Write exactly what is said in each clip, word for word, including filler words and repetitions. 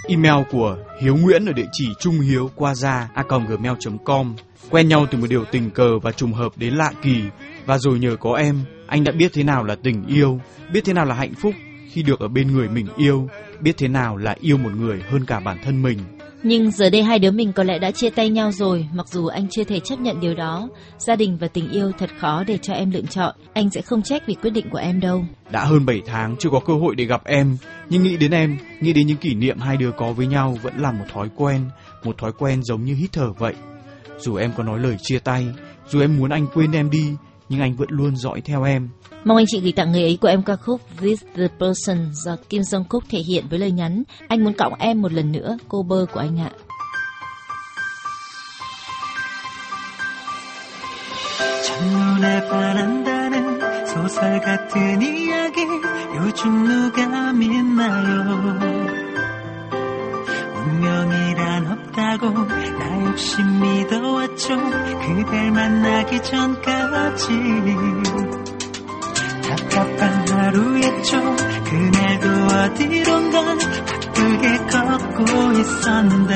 Email của Hiếu Nguyễn ở địa chỉ trunghiếu.quaza a còng gmail chấm com. Quen nhau từ một điều tình cờ và trùng hợp đến lạ kỳ, và rồi nhờ có em, anh đã biết thế nào là tình yêu, biết thế nào là hạnh phúc khi được ở bên người mình yêu, biết thế nào là yêu một người hơn cả bản thân mình. Nhưng giờ đây hai đứa mình có lẽ đã chia tay nhau rồi, mặc dù anh chưa thể chấp nhận điều đó. Gia đình và tình yêu thật khó để cho em lựa chọn. Anh sẽ không trách vì quyết định của em đâu. Đã hơn bảy tháng chưa có cơ hội để gặp em, nhưng nghĩ đến em, nghĩ đến những kỷ niệm hai đứa có với nhau vẫn là một thói quen, một thói quen giống như hít thở vậy. Dù em có nói lời chia tay, dù em muốn anh quên em đi, nhưng anh vẫn luôn dõi theo em. Mong anh chị gửi tặng người ấy của em ca khúc With the Person do Kim Jong-kook thể hiện với lời nhắn: anh muốn cõng em một lần nữa, cô bơ của anh ạ. 첫눈에 반한다는 소설 같은 이야기 요즘 누가 믿나요? 운명이란 없다고 나 역시 믿어왔죠. 그댈 만나기 전까지 답답한 하루였죠. 그날도 어디론가 바쁘게 걷고 있었는데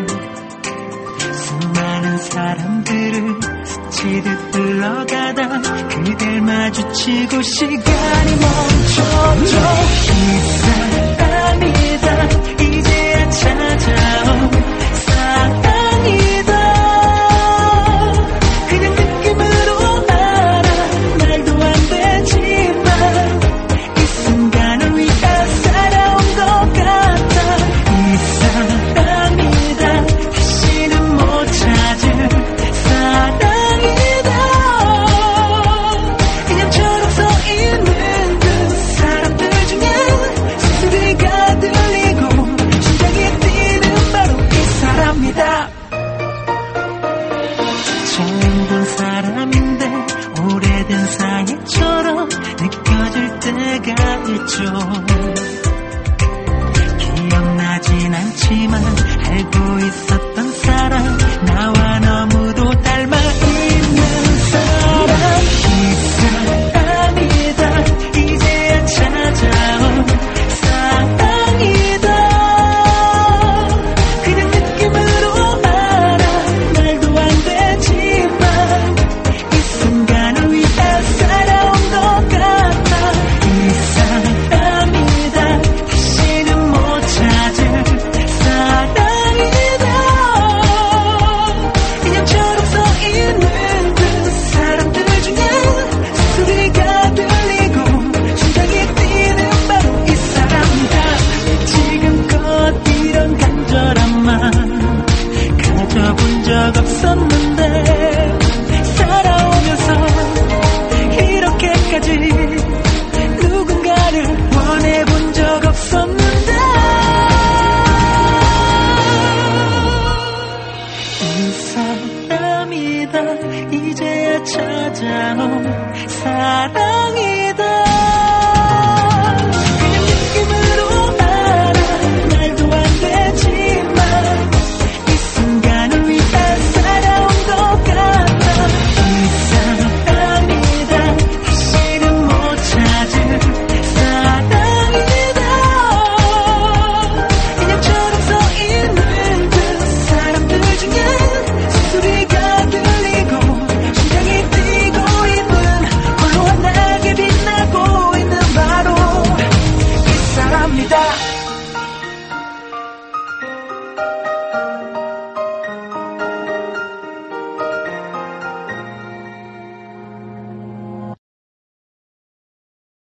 수많은 사람들을 스치듯 흘러가다 그댈 마주치고 시간이 멈춰져. 이 사람이다 이제야 찾아온 사랑이다. 그냥 느낌으로 알아. 말도 안 되지만 이 순간을 위해 살아온 것 같아. 이 사람이다 다시는 못 찾을 사랑이다. 그냥처럼 서 있는 그 사람들 중에 소리가 들리고 심장이 뛰는 바로 이 사람이다. 처음 본 사람인데 오래된 사이처럼 느껴질 때가 있죠. 기억나진 않지만 알고 있었던 사람, 나와 너무도 닮아 있는 사람. 이 사람이다 이제야 찾아온 사랑이다. 그냥 느낌으로 알아. 말도 안 되지만 이 순간을 위해 살아온 것 같아. 이 사람이다 다시는 못 찾을 사랑이다. 그냥처럼 서 있는 그 사람들 중에 소리가 들리고 심장이 뛰는 바로 이 사람이다. 지금껏 이런 간절한 마음 가져본 적 없었는데 살아오면서 이렇게까지 누군가를 원해본 적 없었는데 이 사람이다 이제야 찾아온 사람.